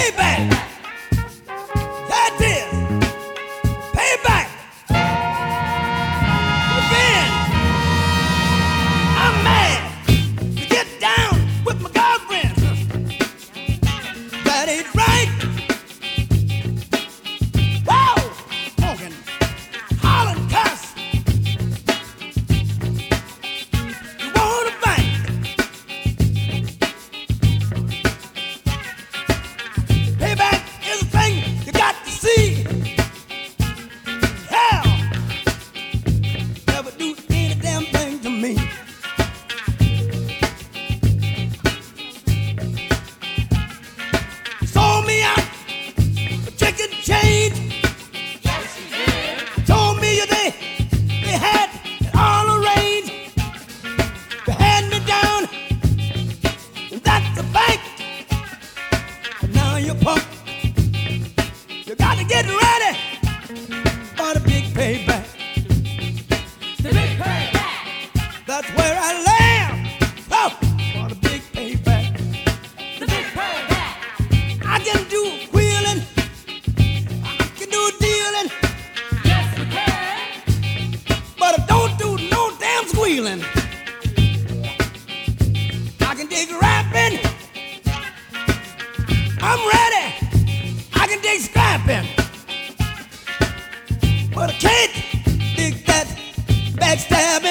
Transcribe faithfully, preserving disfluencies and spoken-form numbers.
Payback. That is. Payback. Revenge. I'm mad to get down with my girlfriend. That ain't right. Whoa! Honking, hollering, cuss. You wanna fight? Payback is a thing you got to see. Hell, never do any damn thing to me. Sold me out for chicken change. Told me they they had it all arranged. They had me down, and that's a fact. But now you're punk. You got to get ready for the big payback. The big payback. That's where I land. Oh, for the big payback. The big payback. I can do wheeling. I can do dealing. Yes, we can. But I don't do no damn squealing. I can dig rapping. I'm ready. I can dig scrapping. But I can't dig that backstabbing.